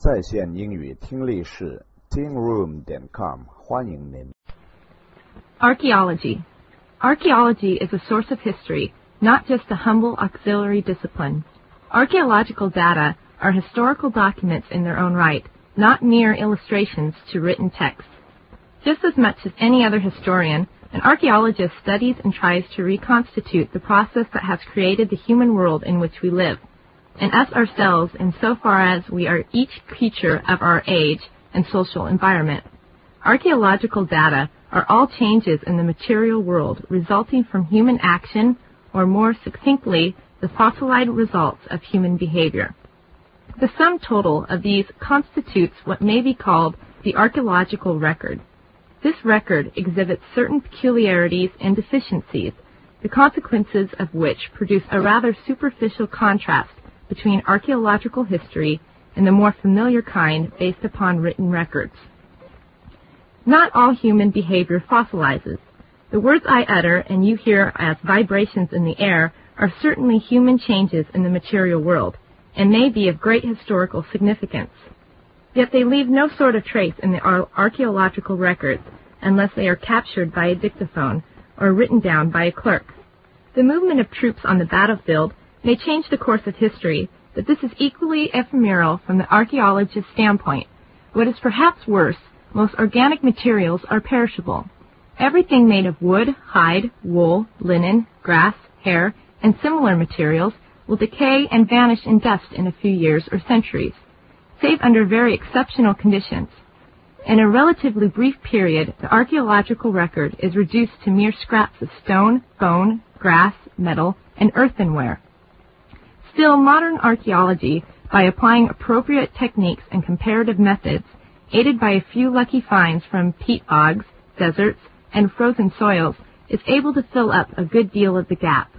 在线英语听力室 tingroom.com 欢迎您。 Archaeology. Archaeology is a source of history, not just a humble auxiliary discipline. Archaeological data are historical documents in their own right, not mere illustrations to written text. Just as much as any other historian, an archaeologist studies and tries to reconstitute the process that has created the human world in which we live, and us ourselves insofar as we are each creature of our age and social environment. Archaeological data are all changes in the material world resulting from human action, or more succinctly, the fossilized results of human behavior. The sum total of these constitutes what may be called the archaeological record. This record exhibits certain peculiarities and deficiencies, the consequences of which produce a rather superficial contrast between archaeological history and the more familiar kind based upon written records. Not all human behavior fossilizes. The words I utter and you hear as vibrations in the air are certainly human changes in the material world, and may be of great historical significance. Yet they leave no sort of trace in the archaeological records unless they are captured by a dictaphone or written down by a clerk. The movement of troops on the battlefield may change the course of history, but this is equally ephemeral from the archaeologist's standpoint. What is perhaps worse, most organic materials are perishable. Everything made of wood, hide, wool, linen, grass, hair, and similar materials will decay and vanish in dust in a few years or centuries, save under very exceptional conditions. In a relatively brief period, the archaeological record is reduced to mere scraps of stone, bone, grass, metal, and earthenware. Still, modern archaeology, by applying appropriate techniques and comparative methods, aided by a few lucky finds from peat bogs, deserts, and frozen soils, is able to fill up a good deal of the gap.